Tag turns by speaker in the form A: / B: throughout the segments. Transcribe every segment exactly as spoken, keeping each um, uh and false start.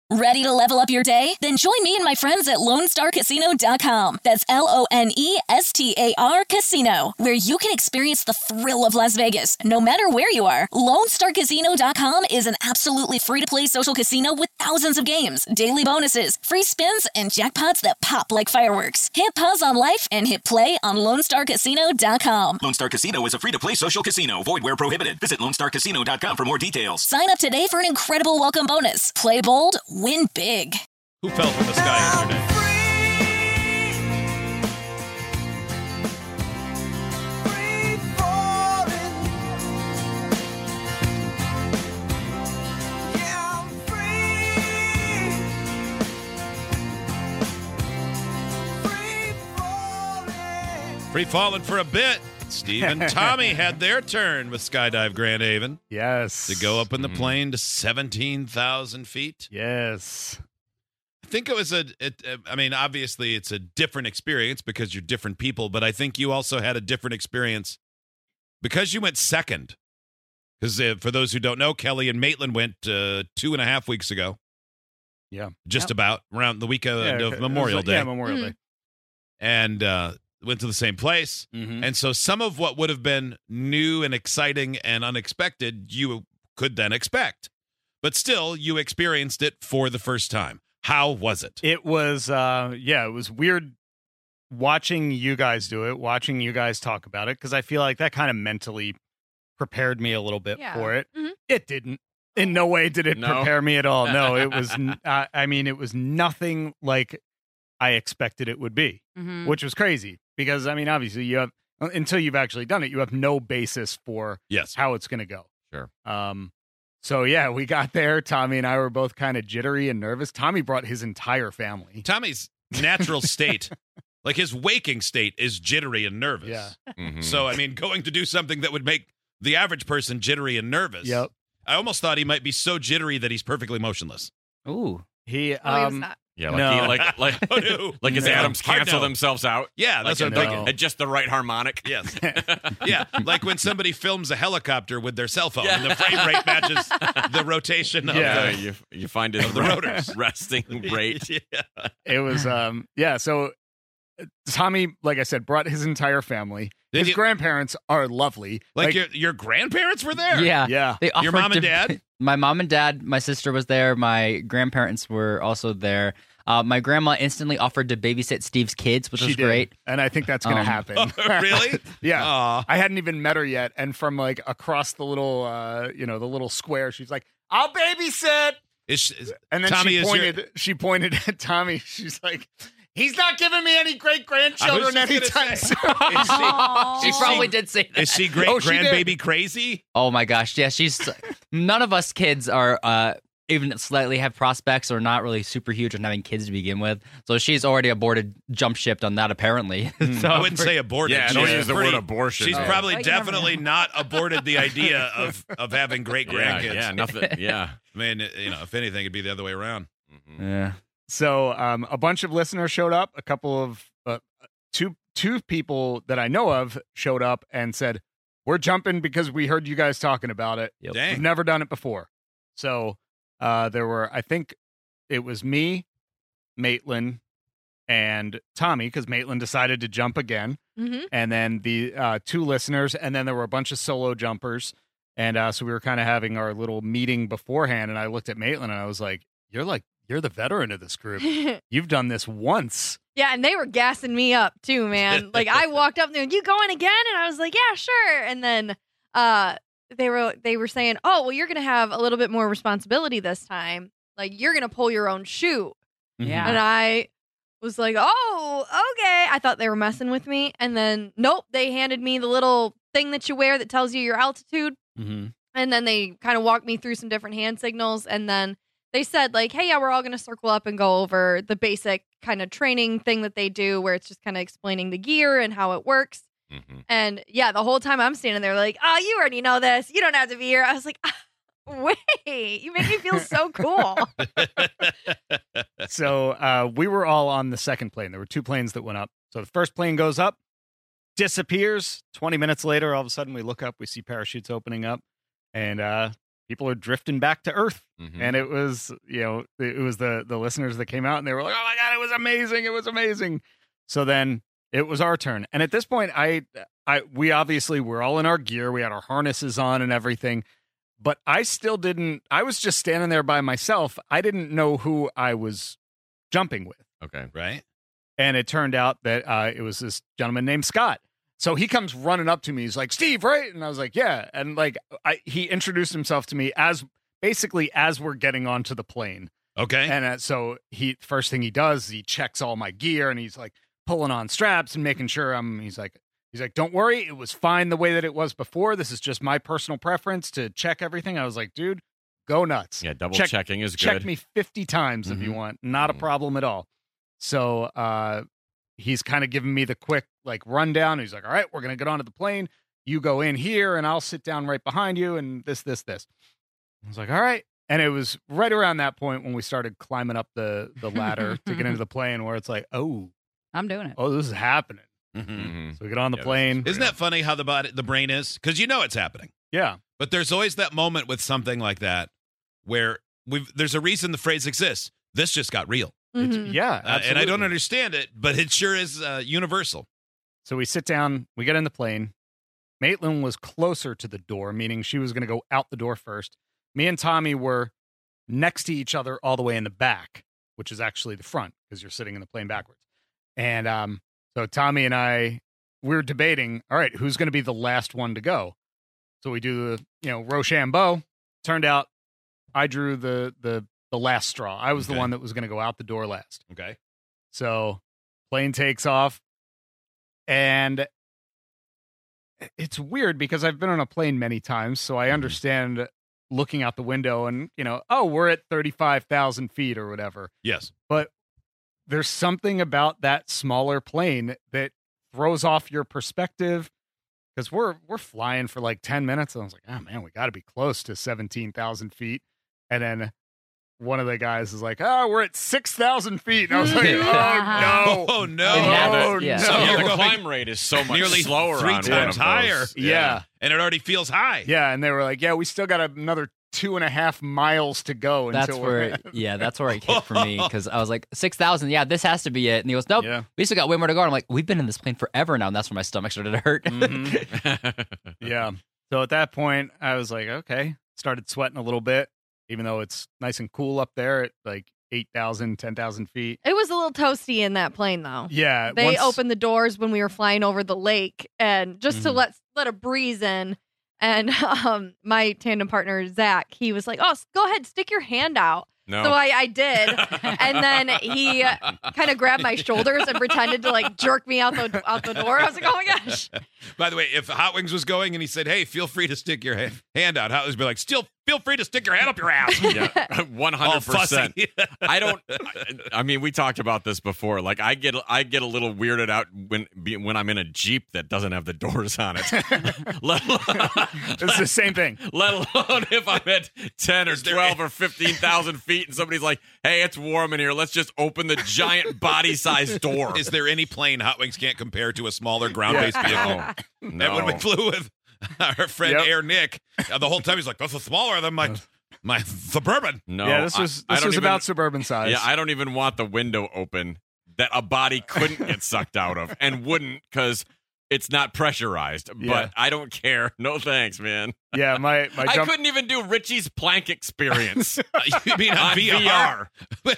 A: Ready to level up your day? Then join me and my friends at Lone Star Casino dot com. That's L O N E S T A R Casino, where you can experience the thrill of Las Vegas, no matter where you are. Lone Star Casino dot com is an absolutely free-to-play social casino with thousands of games, daily bonuses, free spins, and jackpots that pop like fireworks. Hit pause on life and hit play on Lone Star Casino dot com.
B: Lone Star Casino is a free-to-play social casino. Void where prohibited. Visit Lone Star Casino dot com for more details.
A: Sign up today for an incredible welcome bonus. Play bold, win big.
C: Who fell from the sky yesterday? Free falling for a bit. Steve and Tommy had their turn with Skydive Grand Haven.
D: Yes.
C: To go up in the
D: Mm.
C: plane to seventeen thousand feet.
D: Yes.
C: I think it was a, it, I mean, obviously it's a different experience because you're different people, but I think you also had a different experience because you went second. Because uh, for those who don't know, Kelly and Maitland went uh, two and a half weeks ago.
D: Yeah.
C: Just
D: Yep.
C: about around the week of,
D: Yeah,
C: of
D: okay.
C: Memorial
D: It was-
C: Day.
D: Yeah, Memorial Day.
C: And uh, went to the same place.
D: Mhm.
C: And so some of what would have been new and exciting and unexpected, you could then expect. But still, you experienced it for the first time. How was it?
D: It was, uh, yeah, it was weird watching you guys do it, watching you guys talk about it, because I feel like that kind of mentally prepared me a little bit
E: Yeah.
D: for it.
E: Mhm.
D: It didn't. In no way did it
F: No.
D: prepare me at all. No, it was, n- I, I mean, it was nothing like I expected it would be,
E: Mhm.
D: which was crazy because, I mean, obviously, you have, until you've actually done it, you have no basis for
C: Yes.
D: how it's going to go.
F: Sure.
D: Um, so yeah, we got there. Tommy and I were both kind of jittery and nervous. Tommy brought his entire family.
C: Tommy's natural state, like his waking state, is jittery and nervous.
D: Yeah.
F: Mhm.
C: So, I mean, going to do something that would make the average person jittery and nervous.
D: Yep.
C: I almost thought he might be so jittery that he's perfectly motionless.
G: Ooh.
D: He,
E: Oh, he was
D: um,
E: not.
F: yeah, like,
D: no.
F: he, like like
C: Oh, no.
F: like his
D: No.
F: atoms
C: Hard
F: cancel
C: no.
F: themselves out.
C: Yeah, that's
F: like,
C: what I'm
D: no.
C: thinking.
F: at just the right harmonic.
C: Yes. Yeah, like when somebody films a helicopter with their cell phone
F: Yeah.
C: and the frame rate matches the rotation of
F: Yeah,
C: the...
F: you you find his
C: Of the
F: re-
C: rotors.
F: resting rate.
C: Yeah.
D: it was, um, yeah. So uh, Tommy, like I said, brought his entire family.
C: Did
D: His
C: you-
D: grandparents are lovely.
C: Like, your your grandparents were there?
G: Yeah.
D: yeah.
G: They
C: Your
G: offered
C: mom and
G: to-
C: dad?
G: My mom and dad, my sister was there. My grandparents were also there. Uh, my grandma instantly offered to babysit Steve's kids, which
D: She
G: was
D: did.
G: great.
D: And I think that's going to
G: Um,
D: happen.
C: Oh, really?
D: Yeah.
C: Aw.
D: I hadn't even met her yet. And from like across the little, uh, you know, the little square, she's like, I'll babysit.
C: Is she, is-
D: And then
C: Tommy,
D: she
C: is your-
D: pointed, she pointed at Tommy. She's like, he's not giving me any great grandchildren
C: I was just gonna
D: anytime
C: say.
D: soon.
C: Is she,
E: Aw.
G: She
C: Is
G: probably
C: she-
G: did say that.
C: is she great
D: Oh, she did.
C: grandbaby crazy?
G: Oh my gosh, yeah, she's none of us kids are uh even slightly have prospects or not really super huge on having kids to begin with. So she's already aborted jump shipped on that apparently. so
C: I wouldn't say aborted.
F: Yeah,
C: She's
F: don't use the
C: pretty-
F: word abortion.
C: She's
F: there.
C: probably
E: Like, never
C: definitely not aborted the idea of, of having great
F: yeah,
C: grandkids.
F: yeah, nothing. Yeah.
C: I mean, you know, if anything, it'd be the other way around.
F: Mhm.
G: Yeah.
D: So um, a bunch of listeners showed up. A couple of uh, two two people that I know of showed up and said, "We're jumping because we heard you guys talking about it.
G: Yep.
C: Dang.
D: We've never done it before." So uh, there were, I think, it was me, Maitland, and Tommy because Maitland decided to jump again,
E: Mhm.
D: and then the uh, two listeners, and then there were a bunch of solo jumpers, and uh, so we were kind of having our little meeting beforehand. And I looked at Maitland and I was like, "You're like." You're the veteran of this group. You've done this once.
E: Yeah, and they were gassing me up too, man. Like I walked up and they were, you going again? And I was like, yeah, sure. And then uh they were they were saying, oh, well, you're gonna have a little bit more responsibility this time. Like you're gonna pull your own chute.
G: Yeah.
E: And I was like, oh, okay. I thought they were messing with me. And then nope, they handed me the little thing that you wear that tells you your altitude.
D: Mm-hmm.
E: And then they kind of walked me through some different hand signals. And then they said, like, hey, yeah, we're all going to circle up and go over the basic kind of training thing that they do where it's just kind of explaining the gear and how it works.
F: Mhm.
E: And yeah, the whole time I'm standing there like, oh, you already know this. You don't have to be here. I was like, ah, wait, you make me feel so cool.
D: So uh, we were all on the second plane. There were two planes that went up. So the first plane goes up, disappears. twenty minutes later, all of a sudden we look up, we see parachutes opening up, and uh, people are drifting back to Earth.
F: Mhm.
D: And it was, you know, it was the the listeners that came out and they were like, "Oh my god, it was amazing! It was amazing!" So then it was our turn, and at this point, I, I, we obviously were all in our gear. We had our harnesses on and everything, but I still didn't. I was just standing there by myself. I didn't know who I was jumping with,
F: Okay.
C: Right?
D: and it turned out that uh, it was this gentleman named Scott. So he comes running up to me. He's like, "Steve, right?" And I was like, "Yeah." And like, I, he introduced himself to me as basically as we're getting onto the plane.
C: Okay.
D: And uh, so he first thing he does, he checks all my gear, and he's like pulling on straps and making sure I'm. He's like, he's like, "Don't worry, it was fine the way that it was before. This is just my personal preference to check everything." I was like, "Dude, go nuts.
F: Yeah, double
D: Check-
F: checking is
D: Check
F: good.
D: me fifty times if you
F: Mhm.
D: want. Not a
F: Mhm.
D: problem at all." So uh, he's kind of giving me the quick like rundown. He's like, "All right, we're gonna get onto the plane. You go in here, and I'll sit down right behind you, and this, this, this." I was like, "All right." And it was right around that point when we started climbing up the the ladder to get into the plane, where it's like, "Oh,
H: I'm doing it.
D: oh, this is happening."
C: Mhm.
F: Mhm.
D: So we get on the
F: Yeah, this is
D: plane.
F: great.
C: Isn't that funny how the body, the brain is? Because you know it's happening.
D: Yeah,
C: But there's always that moment with something like that where we've, there's a reason the phrase exists. This just got real.
D: It's-
E: Mhm.
D: yeah,
C: Uh, and I don't
D: absolutely.
C: understand it, but it sure is uh, universal.
D: So we sit down, we get in the plane. Maitland was closer to the door, meaning she was going to go out the door first. Me and Tommy were next to each other all the way in the back, which is actually the front because you're sitting in the plane backwards. And um, so Tommy and I, we were debating, all right, who's going to be the last one to go? So we do the, you know, Rochambeau. Turned out I drew the the the last straw. I was
C: Okay.
D: the one that was going to go out the door last.
C: Okay.
D: So plane takes off, and it's weird because I've been on a plane many times, so I understand looking out the window and, you know, oh, we're at thirty-five thousand feet or whatever.
C: Yes.
D: But there's something about that smaller plane that throws off your perspective because we're we're flying for like ten minutes. And I was like, oh man, we got to be close to seventeen thousand feet. And then one of the guys is like, oh, we're at six thousand feet. And I was like, oh no.
C: Oh, no.
G: It happens,
D: Oh,
G: yeah.
D: no.
C: So
F: Yeah,
C: you're
F: the
C: going
F: climb rate is so much
C: nearly
F: slower
C: three
F: on
C: times
F: one of those.
C: higher.
D: Yeah.
C: And it already feels high.
D: Yeah, and they were like, "Yeah, we still got another two and a half miles to go."
G: That's
D: until
G: where,
D: we're
G: yeah, that's where it hit for me because I was like six thousand. Yeah, this has to be it. And he goes, nope,
D: Yeah.
G: we still got way more to go. And I'm like, we've been in this plane forever now, and that's when my stomach started to hurt.
D: Mhm. Yeah. So at that point, I was like, okay, started sweating a little bit, even though it's nice and cool up there at like eight thousand, ten thousand feet.
E: It was a little toasty in that plane, though.
D: Yeah,
E: They
D: once-
E: opened the doors when we were flying over the lake, and just to
D: Mhm.
E: let let a breeze in. And um, my tandem partner Zach, he was like, "Oh, s- go ahead, stick your hand out."
F: No.
E: So I, I did, and then he kind of grabbed my shoulders and pretended to like jerk me out the out the door. I was like, "Oh my gosh!"
C: By the way, if Hot Wings was going and he said, hey, feel free to stick your ha- hand out, Hot Wings would be like, still feel free to stick your hand up your ass.
F: Yeah, one
C: All
F: hundred percent.
C: fussy.
F: I don't. I, I mean, we talked about this before. Like, I get, I get a little weirded out when, be- when I'm in a Jeep that doesn't have the doors on it. let, alone,
D: It's the same thing.
F: let alone if I'm at ten or
C: there
F: twelve or fifteen thousand feet, and somebody's like, "Hey, it's warm in here. Let's just open the giant body-sized door."
C: Is there any plane Hot Wings can't compare to a smaller ground-based vehicle?
F: No,
C: And when we flew with our friend
D: Yep.
C: Air Nick, uh, the whole time he's like, "This is smaller than my my Suburban."
F: no.
D: yeah, this was
F: I- I
D: this
F: don't
D: was
F: even-
D: about suburban size.
F: Yeah, I don't even want the window open that a body couldn't get sucked out of and wouldn't because it's not pressurized.
D: Yeah.
F: But I don't care. No thanks, man.
D: yeah, my my
F: I
D: jump.
F: couldn't even do Richie's plank experience
C: You mean on,
F: on
C: V
F: V
C: R?
F: R.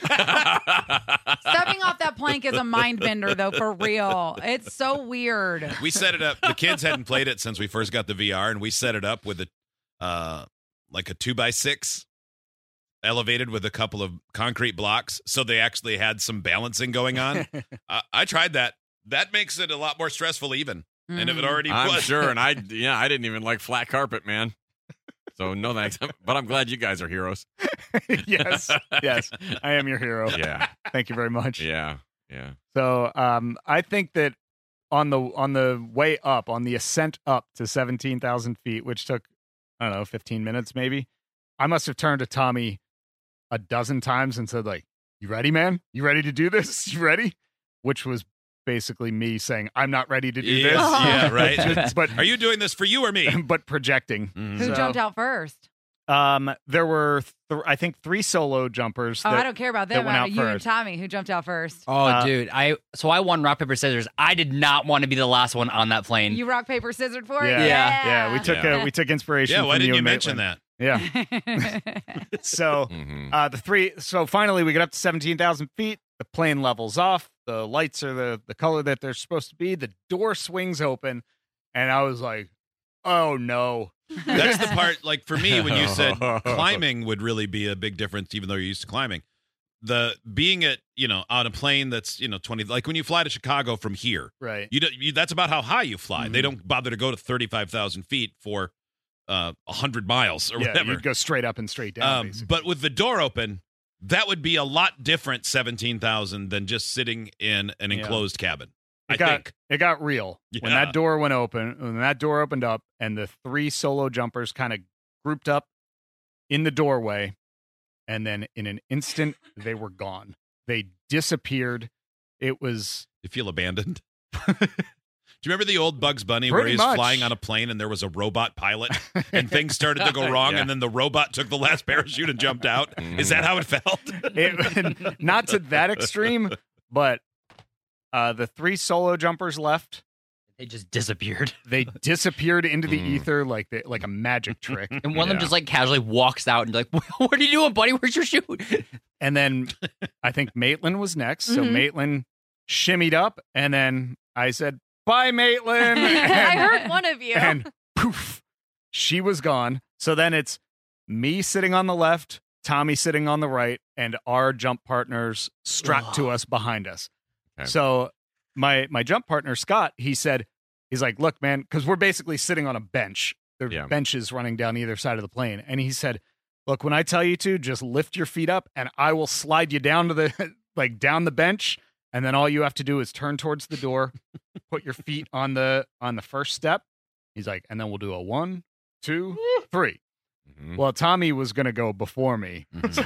H: Stepping off that plank is a mind bender, though, for real. It's so weird.
C: We set it up. The kids hadn't played it since we first got the V R, and we set it up with a uh, like a two by six elevated with a couple of concrete blocks, so they actually had some balancing going on. uh, I tried that. That makes it a lot more stressful, even. And if it already
F: I'm
C: was,
F: sure, and I yeah, I didn't even like flat carpet, man. So no thanks. But I'm glad you guys are heroes.
D: yes, yes, I am your hero.
F: Yeah,
D: Thank you very much.
F: yeah, yeah.
D: So um, I think that on the on the way up, on the ascent up to seventeen thousand feet, which took I don't know fifteen minutes maybe, I must have turned to Tommy a dozen times and said like, "You ready, man? You ready to do this? You ready?" Which was basically me saying, "I'm not ready to do
C: Yes,
D: this."
C: yeah, right.
D: but
C: Are you doing this for you or me?
D: but projecting.
C: Mhm.
H: Who
D: So-
H: jumped out first?
D: Um, there were, th- I think, three solo jumpers.
H: Oh,
D: that,
H: I don't care about
D: that
H: them.
D: went
H: Out
D: out
H: of you and
D: first.
H: Tommy, who jumped out first.
G: Oh,
D: Uh,
G: dude, I so I won rock paper scissors. I did not want to be the last one on that plane.
H: You rock paper scissors for it.
D: Yeah,
G: Yeah.
D: yeah. We took
C: Yeah.
D: Uh, we took inspiration.
C: Yeah,
D: from
C: why didn't
D: you
C: you
D: and
C: mention
D: Maitland.
C: that?
D: Yeah. So
F: Mhm.
D: uh, the three. So finally, we get up to seventeen thousand feet. The plane levels off. The lights are the the color that they're supposed to be. The door swings open, and I was like, "Oh no!"
C: That's the part, like for me, when you said climbing would really be a big difference, even though you're used to climbing. The being at, you know, on a plane that's, you know, twenty, like when you fly to Chicago from here,
D: Right.
C: you, don't, you that's about how high you fly. They
D: Mhm.
C: don't bother to go to thirty-five thousand feet for uh, one hundred miles or
D: Yeah,
C: whatever.
D: you'd go straight up and straight down.
C: Um,
D: basically.
C: but with the door open, that would be a lot different seventeen thousand than just sitting in an
D: Yeah.
C: enclosed cabin.
D: It
C: I
D: got,
C: think.
D: it got real when
C: Yeah.
D: that door went open. When that door opened up, and the three solo jumpers kind of grouped up in the doorway, and then in an instant they were gone. They disappeared. It was
C: You feel abandoned. Do you remember the old Bugs Bunny where
D: Pretty
C: he's
D: much.
C: flying on a plane and there was a robot pilot and things started to go wrong
F: Yeah.
C: and then the robot took the last parachute and jumped out? Is that how it felt?
D: it, not to that extreme, but uh, the three solo jumpers left.
G: They just disappeared.
D: They disappeared into the
F: Mm.
D: ether like they, like a magic trick.
G: And one of them
F: Yeah.
G: just like casually walks out and like, what are you doing, buddy? Where's your shoe?
D: And then I think Maitland was next. So
E: Mhm.
D: Maitland shimmied up, and then I said, "Bye, Maitland."
E: I
D: And-
E: heard one of you.
D: and poof, she was gone. So then it's me sitting on the left, Tommy sitting on the right, and our jump partners strapped to us behind us.
F: Okay.
D: So my my jump partner Scott, he said, he's like, "Look, man," because we're basically sitting on a bench. There are
F: Yeah.
D: benches running down either side of the plane, and he said, "Look, when I tell you to, just lift your feet up, and I will slide you down to the like down the bench." And then all you have to do is turn towards the door, put your feet on the on the first step. He's like, and then we'll do a one, two, three.
F: Mhm.
D: Well, Tommy was gonna go before me,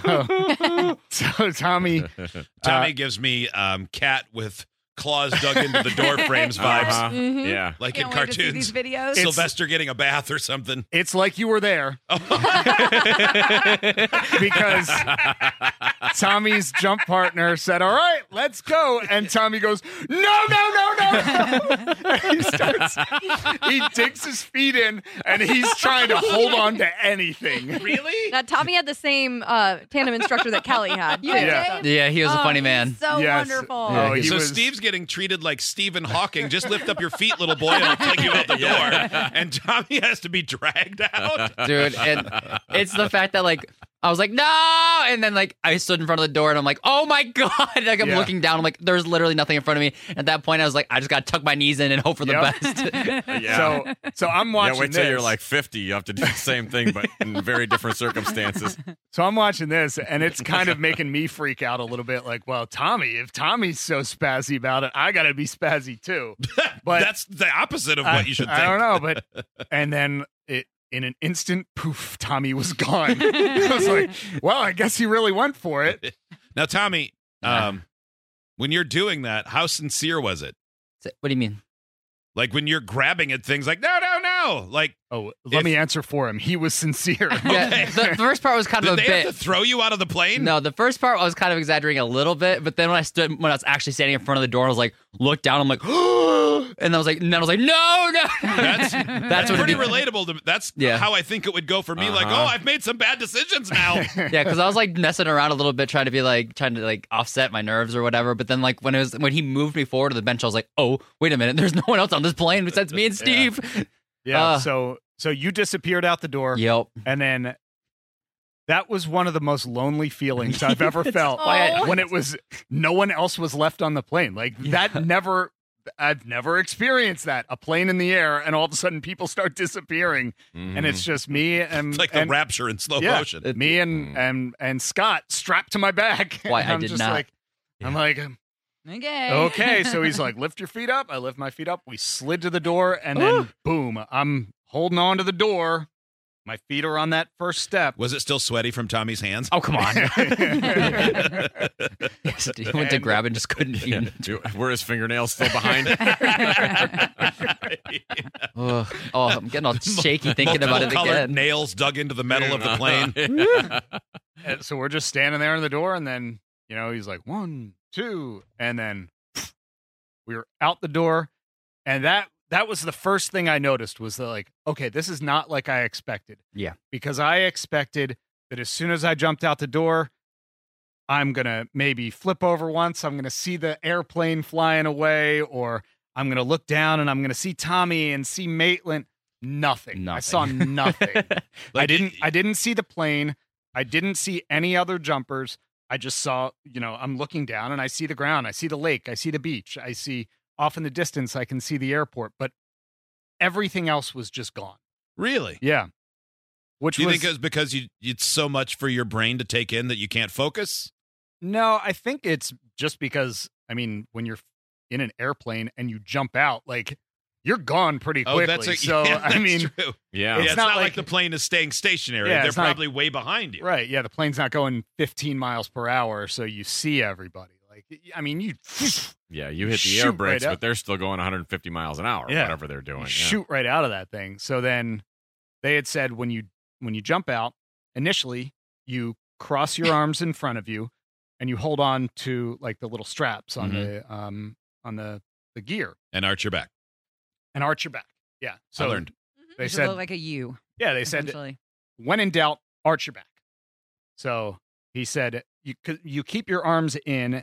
D: so, so Tommy,
C: Tommy
D: Uh,
C: gives me um, cat with claws dug into the door frames vibes,
F: Uh-huh.
E: Mhm.
F: Yeah.
C: like
H: Can't
C: in
H: wait to see these
C: cartoons.
H: videos.
C: Sylvester getting a bath or something.
D: it's like you were there because Tommy's jump partner said, "All right, let's go," and Tommy goes, "No, no, no, no!" And he starts, he digs his feet in, and he's trying to hold on to anything.
C: Really?
E: Now, Tommy had the same uh, tandem instructor that Kelly had.
H: You
E: too.
H: had
D: Yeah.
H: Dave?
G: Yeah, he was a
H: Oh,
G: funny
H: he's
G: man.
H: So
D: Yes.
H: wonderful.
D: Oh, he
C: so
D: was-
C: Steve's getting treated like Stephen Hawking. Just lift up your feet, little boy, and I'll take you out the door.
F: Yeah.
C: And Tommy has to be dragged out.
G: Dude, and it's the fact that like I was like, no, and then like I stood in front of the door and I'm like, oh my god, like I'm
D: Yeah.
G: looking down, I'm like, there's literally nothing in front of me. At that point, I was like, I just got to tuck my knees in and hope for the
D: Yep.
G: best.
F: Yeah.
D: So, so I'm watching
F: yeah, wait till
D: this.
F: you're like fifty. You have to do the same thing, but in very different circumstances.
D: So I'm watching this, and it's kind of making me freak out a little bit. Like, well, Tommy, if Tommy's so spazzy about it, I got to be spazzy too. But
C: That's the opposite of
D: I,
C: what you should think.
D: I don't know, but and then it in an instant, poof, Tommy was gone. I was like, well, I guess he really went for it.
C: Now, Tommy, um, when you're doing that, how sincere was it?
G: What do you mean?
C: Like when you're grabbing at things like, no, no, no. Like,
D: Oh, let
C: If-
D: me answer for him. He was sincere.
G: Yeah, the, the first part was kind
C: did
G: of a
C: they
G: bit.
C: have to throw you out of the plane?
G: No, the first part I was kind of exaggerating a little bit, but then when I stood, when I was actually standing in front of the door, I was like, looked down, I'm like, and I was like, and then I was like, no, no.
C: That's,
G: That's
C: that's
G: what
C: pretty
G: it-
C: relatable. To, that's
G: Yeah.
C: how I think it would go for me. Like,
F: Uh-huh.
C: oh, I've made some bad decisions now.
G: Yeah, because I was like messing around a little bit, trying to be like trying to like offset my nerves or whatever. But then like when it was when he moved me forward to the bench, I was like, oh, wait a minute, there's no one else on this plane besides me and Steve.
D: Yeah.
G: Uh.
D: so so you disappeared out the door,
G: Yep.
D: and then that was one of the most lonely feelings I've ever felt.
G: why
E: I-
D: when it was no one else was left on the plane. Like that never I've never experienced that. A plane in the air and all of a sudden people start disappearing and it's just me and
C: It's like the
D: and,
C: rapture in slow
D: yeah,
C: motion.
D: me and and and Scott strapped to my back.
G: Why,
D: And
G: I
D: I'm
G: did
D: just
G: not.
D: like I'm like
H: Okay.
D: okay, so he's like, lift your feet up. I lift my feet up. We slid to the door, and then boom, I'm holding on to the door. My feet are on that first step.
C: Was it still sweaty from Tommy's hands?
G: Oh, come on. Yes, he went to grab and just couldn't even.
F: Were his fingernails still behind?
G: oh, oh, I'm getting all shaky thinking about it
C: Multiple-colored
G: again.
C: nails dug into the metal of the plane.
D: And so we're just standing there in the door, and then, you know, he's like, one, two, and then we were out the door. And that that was the first thing I noticed was that, like, okay, this is not like I expected.
G: Yeah.
D: Because I expected that as soon as I jumped out the door, I'm going to maybe flip over once. I'm going to see the airplane flying away, or I'm going to look down and I'm going to see Tommy and see Maitland. Nothing.
G: Nothing.
D: I saw nothing. I
C: Like,
D: didn't I didn't see the plane. I didn't see any other jumpers. I just saw, you know, I'm looking down and I see the ground. I see the lake. I see the beach. I see off in the distance, I can see the airport, but everything else was just gone.
C: Really?
D: Yeah. Which
C: Do you
D: was,
C: think it was because you it's so much for your brain to take in that you can't focus?
D: no, I think it's just because, I mean, when you're in an airplane and you jump out, like, you're gone pretty quickly.
C: Oh, that's a,
D: so,
C: yeah,
D: I
C: that's
D: mean,
C: true.
F: Yeah.
C: Yeah,
D: It's
C: it's,
D: not
C: not, like,
D: like-
C: the plane is staying stationary.
D: Yeah,
C: They're
D: it's not like-
C: probably way behind you.
D: right. Yeah. The plane's not going fifteen miles per hour. So you see everybody. Like, I mean, you,
F: Yeah, you hit the
D: Shoot
F: air
D: right
F: brakes,
D: up.
F: but they're still going one hundred fifty miles an hour,
D: Yeah.
F: whatever they're doing.
D: you
F: yeah.
D: shoot right out of that thing. So then they had said when you when you jump out, initially you cross your arms in front of you and you hold on to like the little straps on
C: Mhm.
D: the um on the the gear
C: And arch your back.
D: and arch your back. Yeah. So
C: I learned.
D: they
H: It should
D: said
H: look like a U.
D: yeah, they said
H: essentially.
D: when in doubt, arch your back. So he said you c- you keep your arms in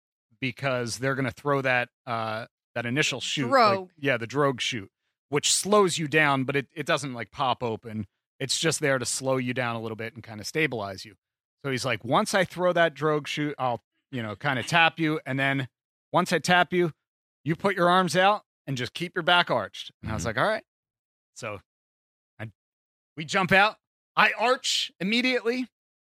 D: because they're going to throw that uh that initial shoot. like-
E: Drogue.
D: yeah, the drogue shoot, which slows you down, but it, it doesn't like pop open. It's just there to slow you down a little bit and kind of stabilize you. So he's like, once I throw that drogue shoot, I'll, you know, kind of tap you. And then once I tap you, you put your arms out and just keep your back arched. And I was like, all right. So I, we jump out. I arch immediately.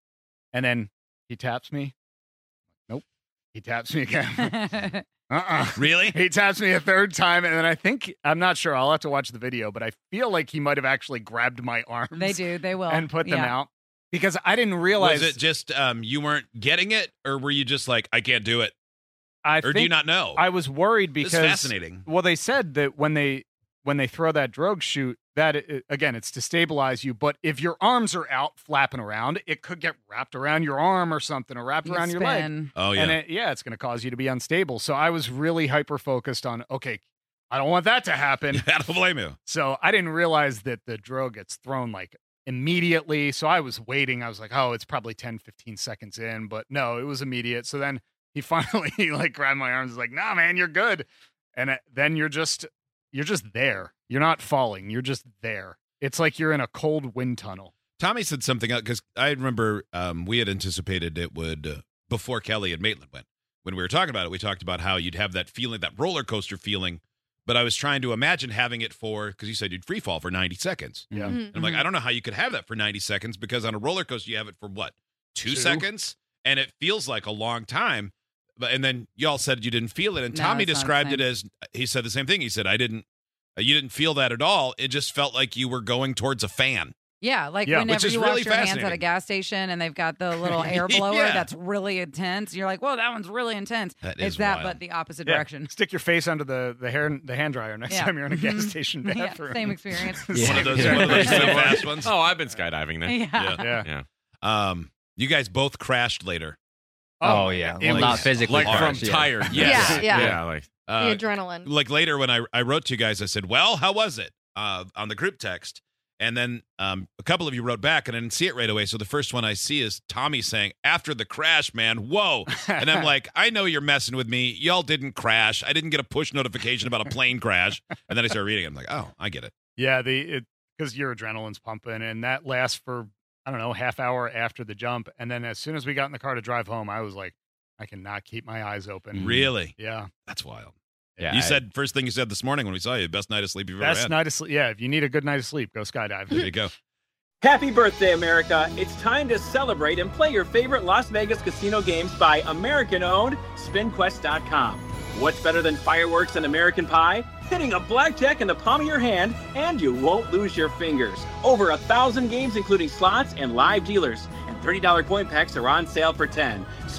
D: And then he taps me. Nope. He taps me again. uh-uh.
C: Really?
D: He taps me a third time, and then I think, I'm not sure, I'll have to watch the video, but I feel like he might have actually grabbed my arms
H: They do. They will.
D: and put them
H: Yeah.
D: out because I didn't realize.
C: Was it just um, you weren't getting it, or were you just like, I can't do it?
D: I
C: Or
D: think
C: do you not know?
D: I was worried
C: This is
D: because
C: fascinating.
D: Well, they said that when they when they throw that drogue shoot, that it, again, it's to stabilize you. But if your arms are out flapping around, it could get wrapped around your arm or something, or wrapped
H: You
D: around your leg.
H: spin.
C: Oh, yeah.
D: And it, yeah, it's going to cause you to be unstable. So I was really hyper focused on, okay, I don't want that to happen.
C: I don't blame you.
D: So I didn't realize that the drogue gets thrown like immediately. So I was waiting. I was like, oh, it's probably ten, fifteen seconds in. But no, it was immediate. So then he finally like grabbed my arms. He's like, nah, man, you're good. And it, then you're just, you're just there. You're not falling. You're just there. It's like you're in a cold wind tunnel.
C: Tommy said something because I remember um, we had anticipated it would uh, before Kelly and Maitland went. When we were talking about it, we talked about how you'd have that feeling, that roller coaster feeling. But I was trying to imagine having it for, because you said you'd free fall for ninety seconds.
D: Yeah.
E: Mhm.
C: And I'm like, I don't know how you could have that for ninety seconds because on a roller coaster, you have it for what? Two,
D: Two.
C: seconds? And it feels like a long time. But And then y'all said you didn't feel it. And
H: No,
C: Tommy
H: it's not the
C: described it
H: same.
C: as, he said the same thing. He said, I didn't, uh, you didn't feel that at all. It just felt like you were going towards a fan.
H: Yeah, like
D: Yeah,
H: whenever
C: which is
H: you
C: really
H: wash your hands at a
C: fascinating.
H: gas station and they've got the little air blower
C: Yeah.
H: that's really intense. You're like, whoa, that one's really intense.
C: That
H: it's
C: is
H: that,
C: wild.
H: but the opposite
D: Yeah.
H: direction.
D: Stick your face under the, the hair the hand dryer next
H: Yeah.
D: time you're in a gas
H: Mhm.
D: station
H: Yeah,
D: bathroom.
H: same experience.
G: Yeah.
C: One of those, one of those really fast ones.
F: Oh, I've been skydiving then.
H: Yeah.
C: Yeah.
D: Yeah.
F: Yeah.
C: Um, you guys both crashed later.
G: Oh, yeah.
D: it
G: Well,
D: was-
G: not physically.
F: Like
C: hard,
F: from
G: yeah.
F: tired.
C: Yes.
E: Yeah, yeah.
F: Yeah, like
C: Uh,
E: the adrenaline.
C: like later when I, I wrote to you guys, I said, well, how was it uh, on the group text? And then um, a couple of you wrote back and I didn't see it right away. So the first one I see is Tommy saying, after the crash, man, whoa. And I'm like, I know you're messing with me. Y'all didn't crash. I didn't get a push notification about a plane crash. And then I started reading it. I'm like, oh, I get it.
D: Yeah, the it because your adrenaline's pumping, and that lasts for I don't know half hour after the jump, and then as soon as we got in the car to drive home, I was like, I cannot keep my eyes open.
C: Really?
D: Yeah,
C: That's wild.
G: Yeah,
C: you
G: I-
C: said first thing you said this morning when we saw you, best night of sleep you've ever
D: best
C: had.
D: night of sleep. Yeah, if you need a good night of sleep, go skydiving.
C: There you go.
I: Happy birthday, America. It's time to celebrate and play your favorite Las Vegas casino games by American-owned Spin Quest dot com. What's better than fireworks and American pie? Hitting a blackjack in the palm of your hand, and you won't lose your fingers. Over a thousand games, including slots and live dealers. And thirty dollars coin packs are on sale for ten dollars.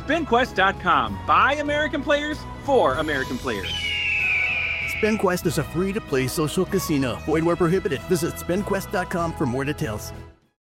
I: spin quest dot com. By American players, for American players.
J: SpinQuest is a free-to-play social casino. Void where prohibited. Visit spin quest dot com for more details.